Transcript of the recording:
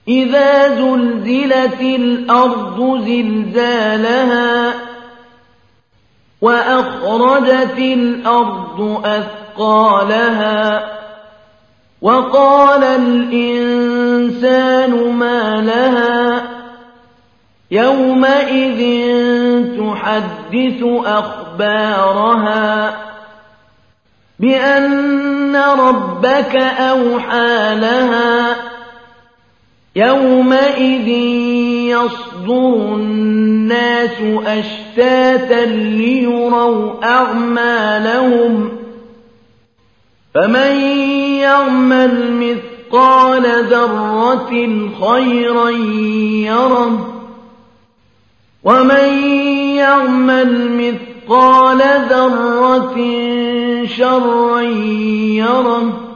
إذا زلزلت الأرض زلزالها وأخرجت الأرض أثقالها وقال الإنسان ما لها يومئذ تحدث أخبارها بأن ربك أوحى لها يومئذ يصدر الناس أشتاتا ليروا أعمالهم فمن يعمل مثقال ذرة خيرا يره ومن يعمل مثقال ذرة شرا يره